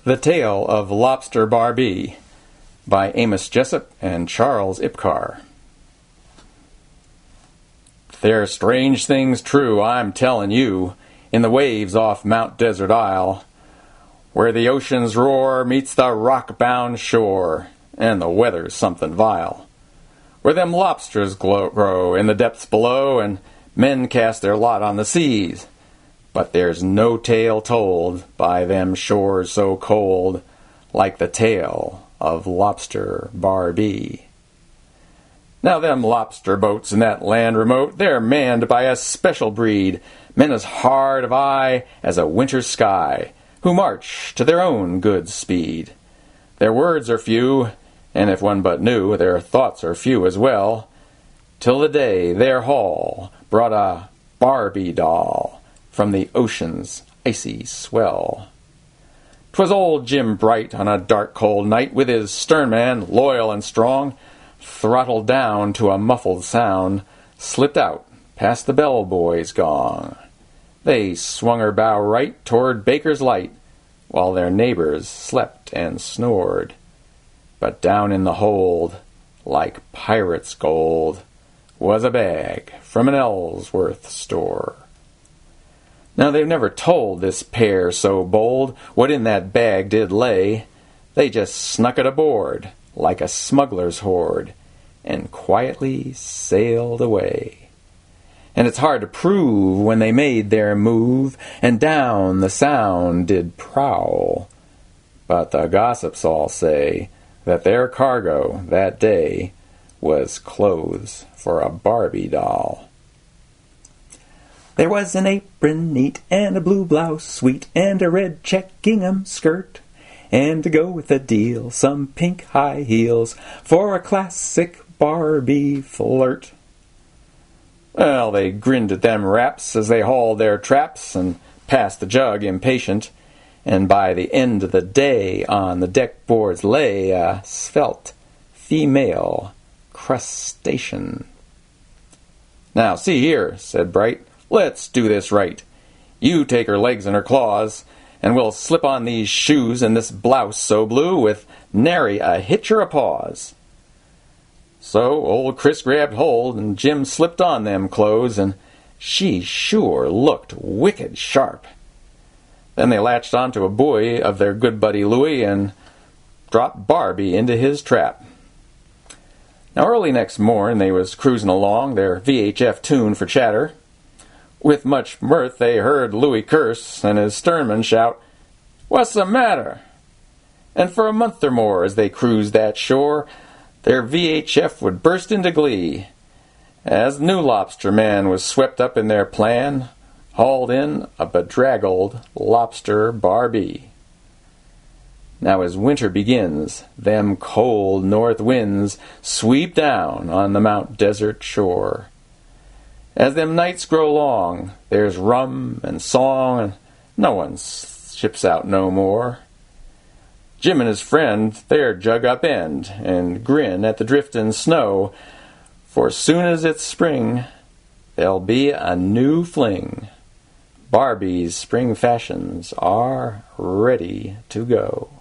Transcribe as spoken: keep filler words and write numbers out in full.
The Tale of Lobster Barbee by Amos Jessup and Charles Ipcar. There's strange things true, I'm tellin' you, in the waves off Mount Desert Isle, where the ocean's roar meets the rock-bound shore, and the weather's somethin' vile. Where them lobsters glow, grow in the depths below, and men cast their lot on the seas. But there's no tale told by them shores so cold like the tale of Lobster Barbee. Now them lobster boats in that land remote, they're manned by a special breed, men as hard of eye as a winter sky, who march to their own good speed. Their words are few, and if one but knew, their thoughts are few as well, till the day their haul brought a Barbie doll from the ocean's icy swell. 'Twas old Jim Bright on a dark cold night, with his sternman, loyal and strong, throttled down to a muffled sound, slipped out past the bellboy's gong. They swung her bow right toward Baker's Light, while their neighbors slept and snored. But down in the hold, like pirate's gold, was a bag from an Ellsworth store. Now they've never told this pair so bold what in that bag did lay. They just snuck it aboard like a smuggler's hoard, and quietly sailed away. And it's hard to prove when they made their move, and down the Sound did prowl. But the gossips all say that their cargo that day was clothes for a Barbie doll. There was an apron neat, and a blue blouse sweet, and a red check gingham skirt, and to go with the deal, some pink high heels for a classic Barbie flirt. Well, they grinned at them raps as they hauled their traps and passed the jug impatient, and by the end of the day on the deck boards lay a svelte female crustacean. "Now, see here," said Bright, "let's do this right. You take her legs and her claws, and we'll slip on these shoes and this blouse so blue with nary a hitch or a pause." So old Chris grabbed hold, and Jim slipped on them clothes, and she sure looked wicked sharp. Then they latched onto a buoy of their good buddy Louie and dropped Barbie into his trap. Now early next morn they was cruising along, their V H F tuned for chatter. With much mirth they heard Louis curse and his sternman shout, "What's the matter?" And for a month or more as they cruised that shore, their V H F would burst into glee, as the new lobster man was swept up in their plan, hauled in a bedraggled Lobster Barbee. Now as winter begins, them cold north winds sweep down on the Mount Desert shore. As them nights grow long, there's rum and song, and no one ships out no more. Jim and his friend, they're jug upend and grin at the driftin' snow, for soon as it's spring, there'll be a new fling. Barbie's spring fashions are ready to go.